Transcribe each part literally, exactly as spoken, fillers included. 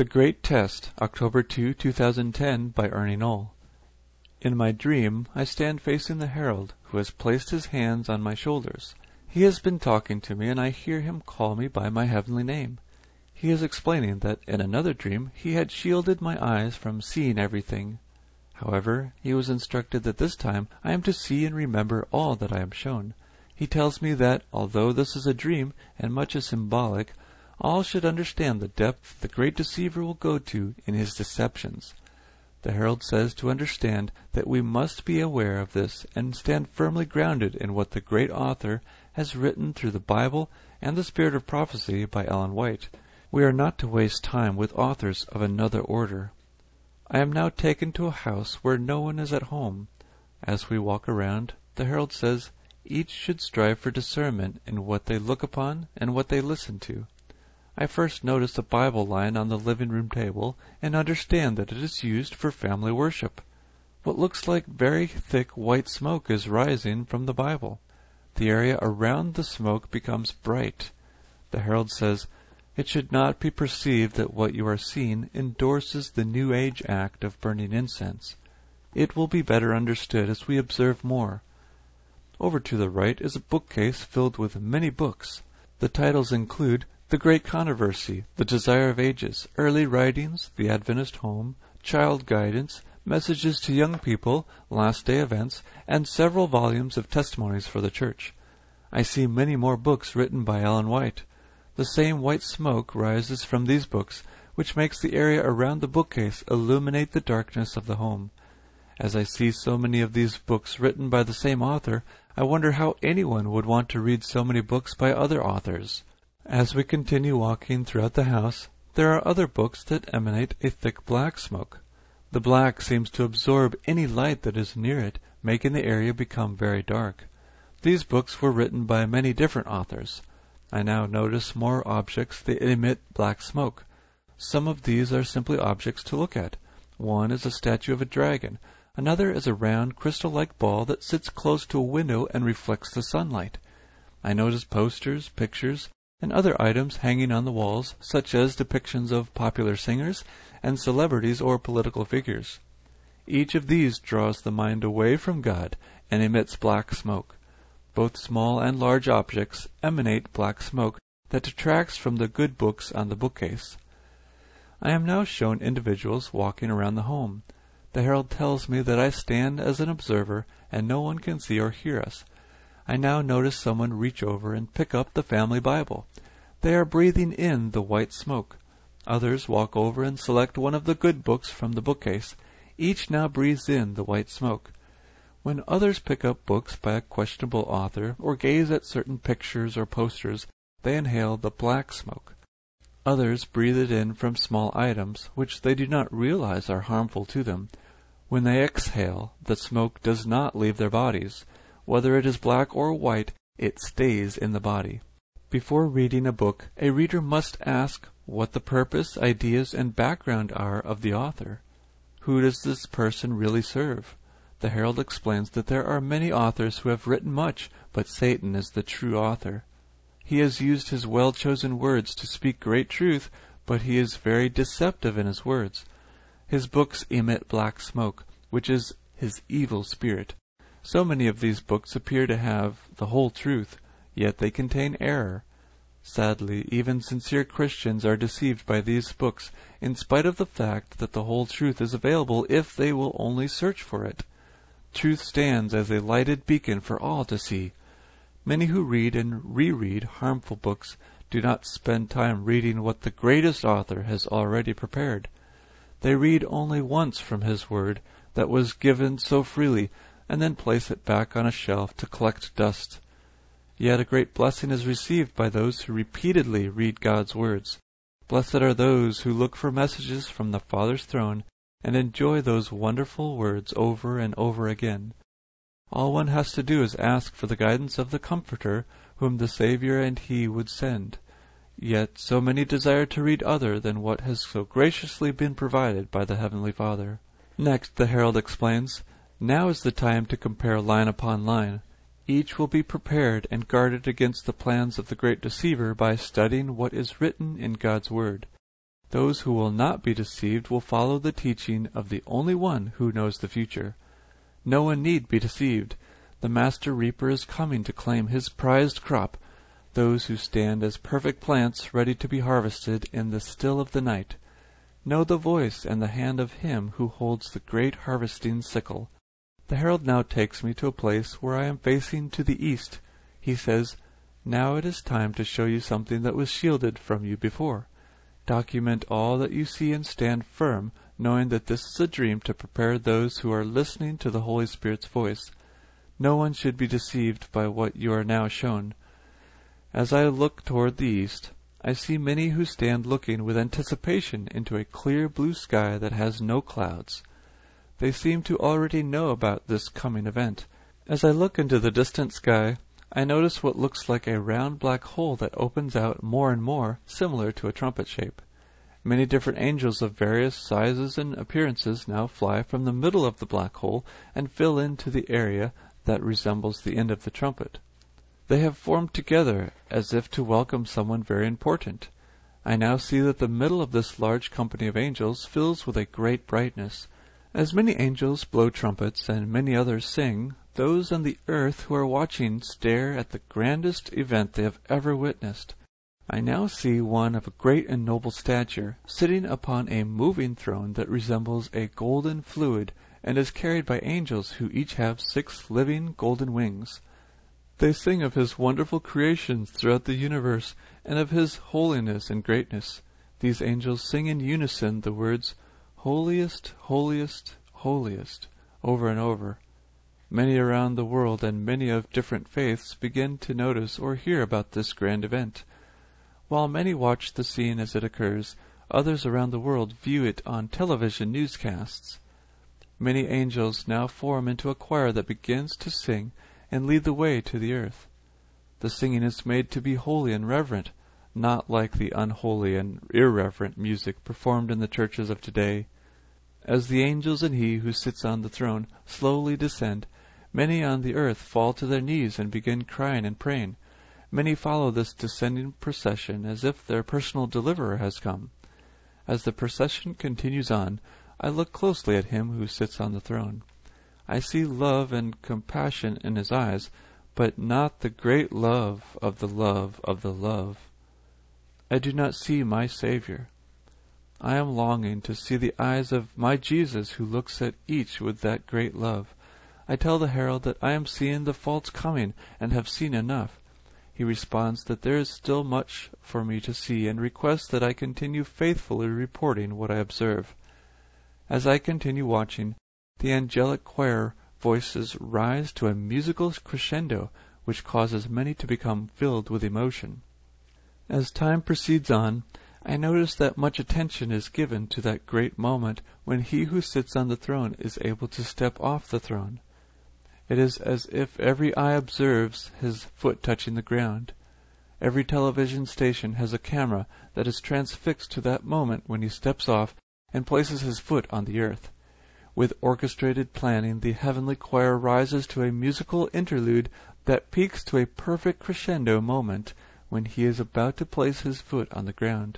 The Great Test, October second, two thousand ten, by Ernie Knoll. In my dream, I stand facing the herald, who has placed his hands on my shoulders. He has been talking to me, and I hear him call me by my heavenly name. He is explaining that in another dream he had shielded my eyes from seeing everything. However, he was instructed that this time I am to see and remember all that I am shown. He tells me that, although this is a dream and much is symbolic, all should understand the depth the great deceiver will go to in his deceptions. The herald says to understand that we must be aware of this and stand firmly grounded in what the great author has written through the Bible and the Spirit of Prophecy by Ellen White. We are not to waste time with authors of another order. I am now taken to a house where no one is at home. As we walk around, the herald says each should strive for discernment in what they look upon and what they listen to. I first notice a Bible lying on the living room table and understand that it is used for family worship. What looks like very thick white smoke is rising from the Bible. The area around the smoke becomes bright. The herald says, "It should not be perceived that what you are seeing endorses the New Age act of burning incense. It will be better understood as we observe more." Over to the right is a bookcase filled with many books. The titles include The Great Controversy, The Desire of Ages, Early Writings, The Adventist Home, Child Guidance, Messages to Young People, Last Day Events, and several volumes of testimonies for the Church. I see many more books written by Ellen White. The same white smoke rises from these books, which makes the area around the bookcase illuminate the darkness of the home. As I see so many of these books written by the same author, I wonder how anyone would want to read so many books by other authors. As we continue walking throughout the house, there are other books that emanate a thick black smoke. The black seems to absorb any light that is near it, making the area become very dark. These books were written by many different authors. I now notice more objects that emit black smoke. Some of these are simply objects to look at. One is a statue of a dragon. Another is a round, crystal-like ball that sits close to a window and reflects the sunlight. I notice posters, pictures, and other items hanging on the walls, such as depictions of popular singers and celebrities or political figures. Each of these draws the mind away from God and emits black smoke. Both small and large objects emanate black smoke that detracts from the good books on the bookcase. I am now shown individuals walking around the home. The herald tells me that I stand as an observer and no one can see or hear us. I now notice someone reach over and pick up the family Bible. They are breathing in the white smoke. Others walk over and select one of the good books from the bookcase. Each now breathes in the white smoke. When others pick up books by a questionable author or gaze at certain pictures or posters, they inhale the black smoke. Others breathe it in from small items, which they do not realize are harmful to them. When they exhale, the smoke does not leave their bodies. Whether it is black or white, it stays in the body. Before reading a book, a reader must ask what the purpose, ideas, and background are of the author. Who does this person really serve? The herald explains that there are many authors who have written much, but Satan is the true author. He has used his well-chosen words to speak great truth, but he is very deceptive in his words. His books emit black smoke, which is his evil spirit. So many of these books appear to have the whole truth, yet they contain error. Sadly, even sincere Christians are deceived by these books, in spite of the fact that the whole truth is available if they will only search for it. Truth stands as a lighted beacon for all to see. Many who read and reread harmful books do not spend time reading what the greatest author has already prepared. They read only once from his word that was given so freely, and then place it back on a shelf to collect dust. Yet a great blessing is received by those who repeatedly read God's words. Blessed are those who look for messages from the Father's throne and enjoy those wonderful words over and over again. All one has to do is ask for the guidance of the Comforter, whom the Savior and He would send. Yet so many desire to read other than what has so graciously been provided by the Heavenly Father. Next, the herald explains, "Now is the time to compare line upon line. Each will be prepared and guarded against the plans of the great deceiver by studying what is written in God's Word. Those who will not be deceived will follow the teaching of the only one who knows the future. No one need be deceived. The master reaper is coming to claim his prized crop, those who stand as perfect plants ready to be harvested in the still of the night. Know the voice and the hand of him who holds the great harvesting sickle. The herald now takes me to a place where I am facing to the east. He says, "Now it is time to show you something that was shielded from you before. Document all that you see and stand firm, knowing that this is a dream to prepare those who are listening to the Holy Spirit's voice. No one should be deceived by what you are now shown." As I look toward the east, I see many who stand looking with anticipation into a clear blue sky that has no clouds. They seem to already know about this coming event. As I look into the distant sky, I notice what looks like a round black hole that opens out more and more, similar to a trumpet shape. Many different angels of various sizes and appearances now fly from the middle of the black hole and fill into the area that resembles the end of the trumpet. They have formed together as if to welcome someone very important. I now see that the middle of this large company of angels fills with a great brightness. As many angels blow trumpets and many others sing, those on the earth who are watching stare at the grandest event they have ever witnessed. I now see one of a great and noble stature, sitting upon a moving throne that resembles a golden fluid, and is carried by angels who each have six living golden wings. They sing of his wonderful creations throughout the universe, and of his holiness and greatness. These angels sing in unison the words, "Holiest, holiest, holiest," over and over. Many around the world and many of different faiths begin to notice or hear about this grand event. While many watch the scene as it occurs, others around the world view it on television newscasts. Many angels now form into a choir that begins to sing and lead the way to the earth. The singing is made to be holy and reverent, not like the unholy and irreverent music performed in the churches of today. As the angels and he who sits on the throne slowly descend, many on the earth fall to their knees and begin crying and praying. Many follow this descending procession as if their personal deliverer has come. As the procession continues on, I look closely at him who sits on the throne. I see love and compassion in his eyes, but not the great love of the love of the love. I do not see my Savior. I am longing to see the eyes of my Jesus who looks at each with that great love. I tell the herald that I am seeing the faults coming and have seen enough. He responds that there is still much for me to see and requests that I continue faithfully reporting what I observe. As I continue watching, the angelic choir voices rise to a musical crescendo which causes many to become filled with emotion. As time proceeds on, I notice that much attention is given to that great moment when he who sits on the throne is able to step off the throne. It is as if every eye observes his foot touching the ground. Every television station has a camera that is transfixed to that moment when he steps off and places his foot on the earth. With orchestrated planning, the heavenly choir rises to a musical interlude that peaks to a perfect crescendo moment when he is about to place his foot on the ground.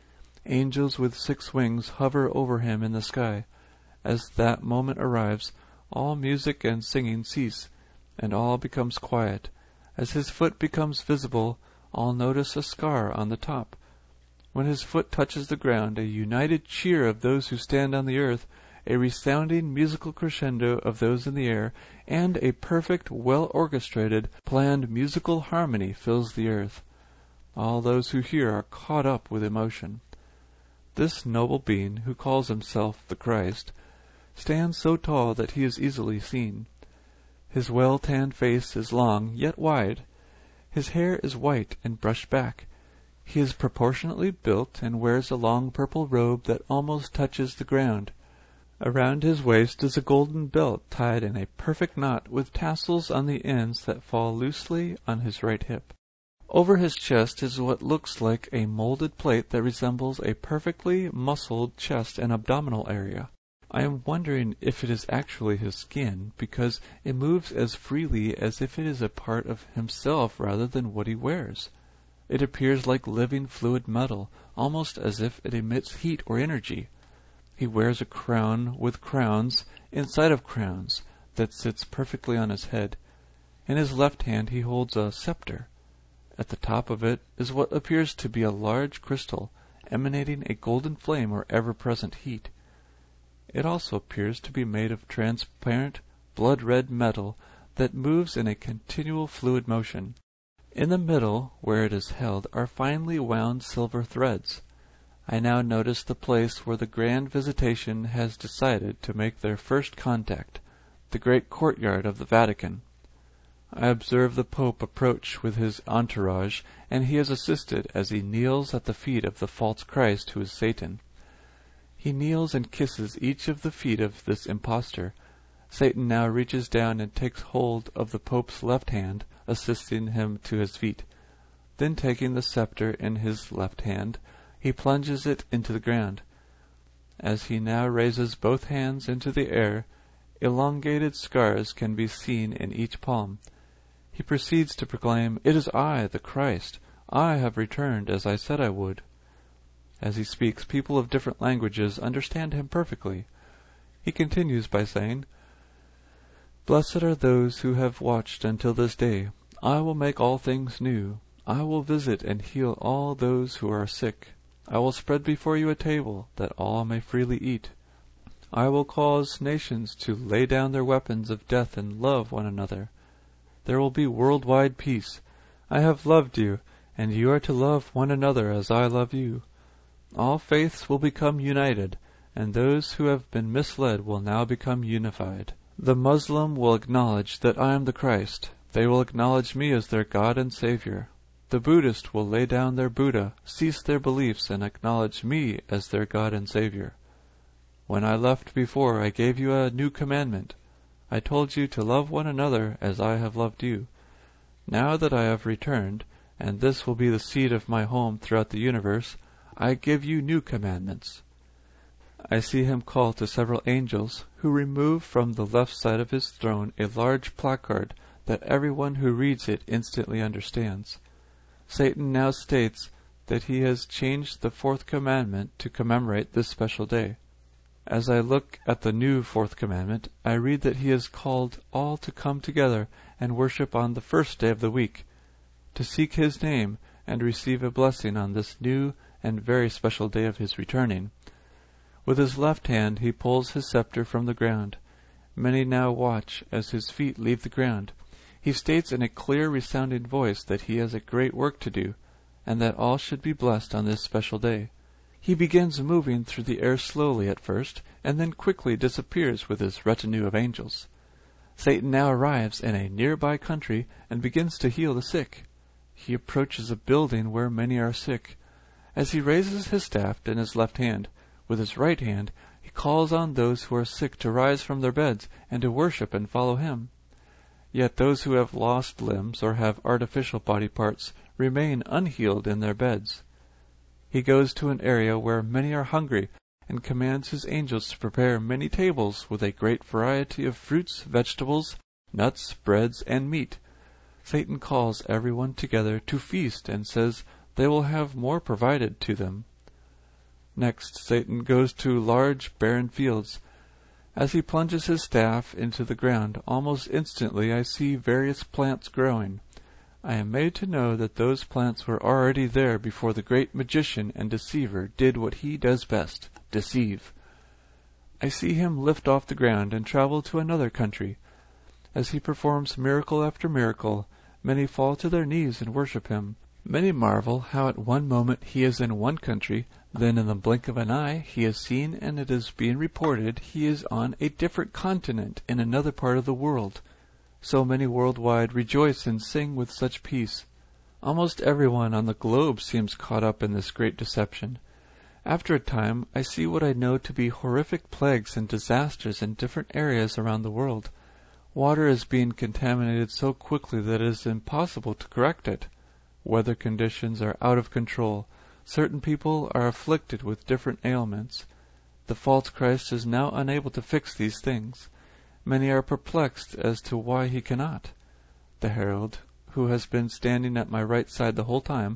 Angels with six wings hover over him in the sky. As that moment arrives, all music and singing cease, and all becomes quiet. As his foot becomes visible, all notice a scar on the top. When his foot touches the ground, a united cheer of those who stand on the earth, a resounding musical crescendo of those in the air, and a perfect, well-orchestrated, planned musical harmony fills the earth. All those who hear are caught up with emotion. This noble being, who calls himself the Christ, stands so tall that he is easily seen. His well-tanned face is long, yet wide. His hair is white and brushed back. He is proportionately built and wears a long purple robe that almost touches the ground. Around his waist is a golden belt tied in a perfect knot with tassels on the ends that fall loosely on his right hip. Over his chest is what looks like a molded plate that resembles a perfectly muscled chest and abdominal area. I am wondering if it is actually his skin, because it moves as freely as if it is a part of himself rather than what he wears. It appears like living fluid metal, almost as if it emits heat or energy. He wears a crown with crowns inside of crowns that sits perfectly on his head. In his left hand he holds a scepter. At the top of it is what appears to be a large crystal, emanating a golden flame or ever-present heat. It also appears to be made of transparent, blood-red metal that moves in a continual fluid motion. In the middle, where it is held, are finely wound silver threads. I now notice the place where the grand visitation has decided to make their first contact, the great courtyard of the Vatican. I observe the Pope approach with his entourage, and he is assisted as he kneels at the feet of the false Christ, who is Satan. He kneels and kisses each of the feet of this impostor. Satan now reaches down and takes hold of the Pope's left hand, assisting him to his feet. Then, taking the scepter in his left hand, he plunges it into the ground. As he now raises both hands into the air, elongated scars can be seen in each palm. He proceeds to proclaim, "It is I, the Christ. I have returned as I said I would." As he speaks, people of different languages understand him perfectly. He continues by saying, "Blessed are those who have watched until this day. I will make all things new. I will visit and heal all those who are sick. I will spread before you a table, that all may freely eat. I will cause nations to lay down their weapons of death and love one another. There will be worldwide peace. I have loved you, and you are to love one another as I love you. All faiths will become united, and those who have been misled will now become unified. The Muslim will acknowledge that I am the Christ. They will acknowledge me as their God and Savior. The Buddhist will lay down their Buddha, cease their beliefs, and acknowledge me as their God and Savior. When I left before, I gave you a new commandment. I told you to love one another as I have loved you. Now that I have returned, and this will be the seed of my home throughout the universe, I give you new commandments." I see him call to several angels, who remove from the left side of his throne a large placard that everyone who reads it instantly understands. Satan now states that he has changed the fourth commandment to commemorate this special day. As I look at the new fourth commandment, I read that he has called all to come together and worship on the first day of the week, to seek his name and receive a blessing on this new and very special day of his returning. With his left hand he pulls his scepter from the ground. Many now watch as his feet leave the ground. He states in a clear, resounding voice that he has a great work to do, and that all should be blessed on this special day. He begins moving through the air slowly at first, and then quickly disappears with his retinue of angels. Satan now arrives in a nearby country and begins to heal the sick. He approaches a building where many are sick. As he raises his staff in his left hand, with his right hand he calls on those who are sick to rise from their beds and to worship and follow him. Yet those who have lost limbs or have artificial body parts remain unhealed in their beds. He goes to an area where many are hungry and commands his angels to prepare many tables with a great variety of fruits, vegetables, nuts, breads, and meat. Satan calls everyone together to feast and says they will have more provided to them. Next, Satan goes to large barren fields. As he plunges his staff into the ground, almost instantly I see various plants growing. I am made to know that those plants were already there before the great magician and deceiver did what he does best, deceive. I see him lift off the ground and travel to another country. As he performs miracle after miracle, many fall to their knees and worship him. Many marvel how at one moment he is in one country, then in the blink of an eye he is seen and it is being reported he is on a different continent in another part of the world. So many worldwide rejoice and sing with such peace. Almost everyone on the globe seems caught up in this great deception. After a time I see what I know to be horrific plagues and disasters in different areas around the world. Water is being contaminated so quickly that it is impossible to correct it. Weather conditions are out of control. Certain people are afflicted with different ailments. The false Christ is now unable to fix these things. Many are perplexed as to why he cannot. The herald, who has been standing at my right side the whole time,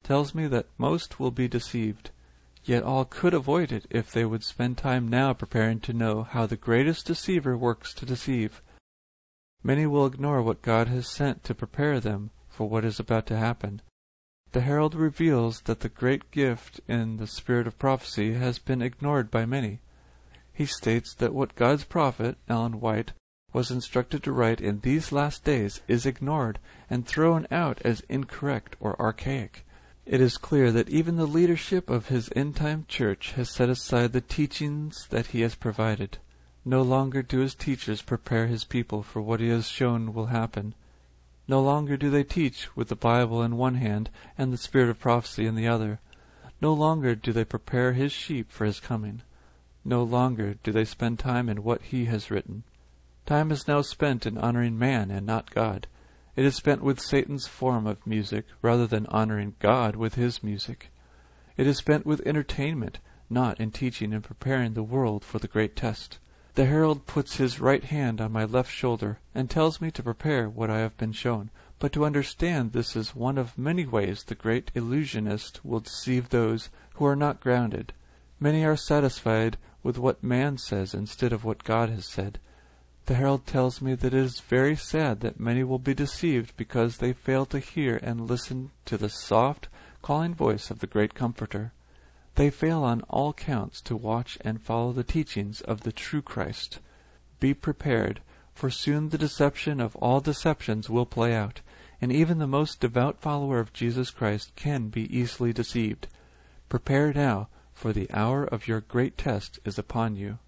tells me that most will be deceived. Yet all could avoid it if they would spend time now preparing to know how the greatest deceiver works to deceive. Many will ignore what God has sent to prepare them for what is about to happen. The herald reveals that the great gift in the spirit of prophecy has been ignored by many. He states that what God's prophet, Ellen White, was instructed to write in these last days is ignored and thrown out as incorrect or archaic. It is clear that even the leadership of his end-time church has set aside the teachings that he has provided. No longer do his teachers prepare his people for what he has shown will happen. No longer do they teach with the Bible in one hand and the spirit of prophecy in the other. No longer do they prepare his sheep for his coming. No longer do they spend time in what he has written. Time is now spent in honoring man and not God. It is spent with Satan's form of music rather than honoring God with his music. It is spent with entertainment, not in teaching and preparing the world for the great test. The herald puts his right hand on my left shoulder and tells me to prepare what I have been shown, but to understand this is one of many ways the great illusionist will deceive those who are not grounded. Many are satisfied with what man says instead of what God has said. The herald tells me that it is very sad that many will be deceived because they fail to hear and listen to the soft, calling voice of the great Comforter. They fail on all counts to watch and follow the teachings of the true Christ. Be prepared, for soon the deception of all deceptions will play out, and even the most devout follower of Jesus Christ can be easily deceived. Prepare now, for the hour of your great test is upon you.